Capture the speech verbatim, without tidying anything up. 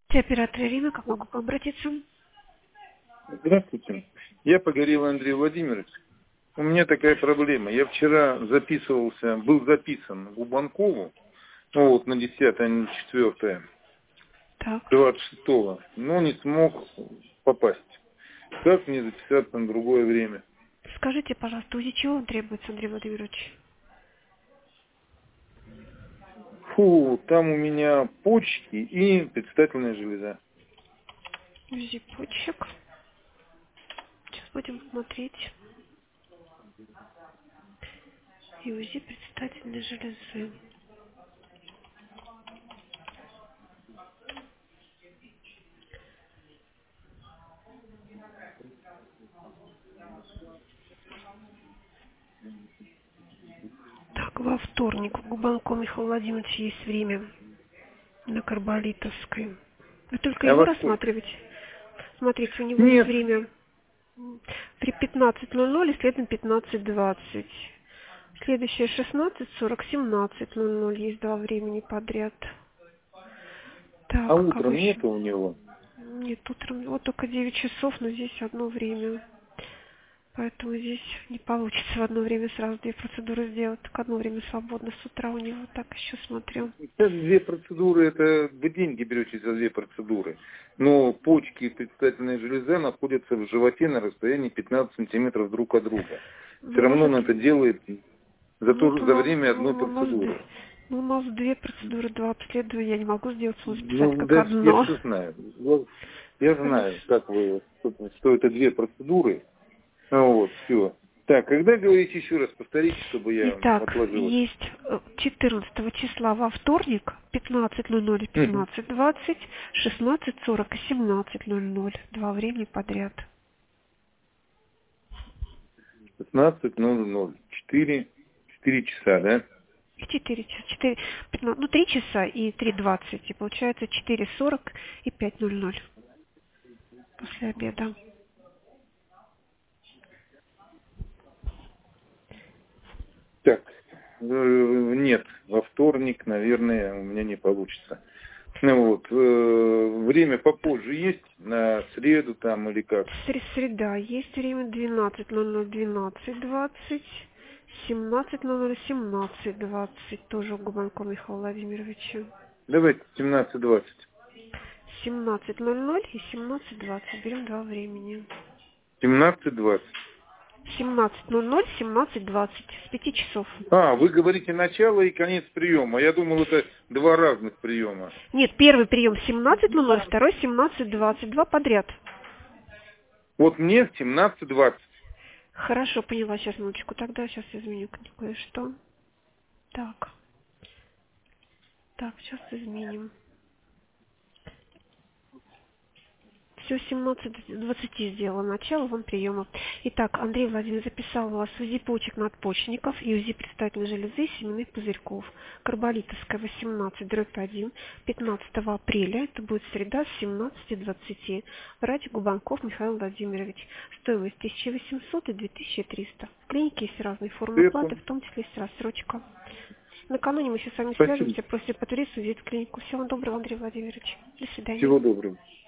Оператор Ирина, как могу к вам обратиться? Здравствуйте. Я Погорел Андрей Владимирович. У меня такая проблема. Я вчера записывался, был записан в Убанкову, ну вот на десятое, на четвёртое, Так. двадцать шестого, но не смог попасть. Как мне записаться на другое время? Скажите, пожалуйста, УЗИ чего вам требуется, Андрей Владимирович? Фу, там у меня почки и предстательная железа. УЗИ почек. Сейчас будем смотреть. И УЗИ предстательной железы. Так, во вторник у Губанко Михаила Владимировича есть время на Карболитовской. Вы только А его во сколько? рассматриваете? Смотрите, у него есть Нет. время при пятнадцать ноль ноль и следом пятнадцать двадцать. Следующее шестнадцать сорок, семнадцать ноль ноль. Есть два времени подряд. А Так, кого утром еще? нету у него? Нет, утром вот только девять часов, но здесь одно время. Поэтому здесь не получится в одно время сразу две процедуры сделать. Так одно время свободно с утра у него. Так еще смотрю. Сейчас две процедуры, это вы деньги берете за две процедуры. Но почки и предстательная железа находятся в животе на расстоянии пятнадцать сантиметров друг от друга. Все Ну, равно может, он это делает за, ну, то, вот у за нас, время одной ну, у нас, д- процедуры. ну, у нас две процедуры, два обследования. Я не могу сделать, он записать Ну, как да, я одно. все знаю. Я, я знаю, Хорошо. как вы, что это две процедуры. Ну, вот, все. Так, когда говорите еще раз, повторите, чтобы я Итак, отложил это. есть э, четырнадцатого числа во вторник пятнадцать ноль ноль и Мгм. пятнадцать двадцать, шестнадцать сорок и семнадцать ноль ноль. Два времени подряд. пятнадцать ноль ноль. четыре, четыре часа, да? И четыре часа, четыре, пятнадцать, ну три часа и три двадцать. И получается четыре сорок и пять ноль ноль после обеда. Так, э, нет, во вторник, наверное, у меня не получится. Ну вот, э, время попозже есть, на среду там или как? Сре- Среда. Есть время двенадцать ноль ноль, двенадцать двадцать, семнадцать ноль ноль, семнадцать двадцать. Тоже у Губанко Михаила Владимировича. Давайте семнадцать двадцать. семнадцать ноль ноль и семнадцать двадцать. Берем два времени. семнадцать двадцать. семнадцать ноль ноль, семнадцать двадцать. С пяти часов. А, вы говорите начало и конец приема. Я думал, это два разных приема. Нет, первый прием семнадцать ноль ноль, второй семнадцать двадцать. Два подряд. Вот мне в семнадцать двадцать. Хорошо, поняла. Сейчас, минуточку. Тогда сейчас изменю кое-что. Так. Так, сейчас изменим. Все, семнадцать двадцати сделала начало вон приема. Итак, Андрей Владимирович записал у вас УЗИ почек надпочечников и УЗИ предстательной железы и семенных пузырьков. Карболитовская восемнадцать дробь один, пятнадцатого апреля. Это будет среда с семнадцати двадцати. Врач Губанков Михаил Владимирович. Стоимость тысяча восемьсот и две тысячи триста. В клинике есть разные формы Я оплаты, понял. в том числе есть рассрочка. Накануне мы еще с вами Спасибо. свяжемся, просим подтвердить визит в клинику. Всего доброго, Андрей Владимирович. До свидания. Всего доброго.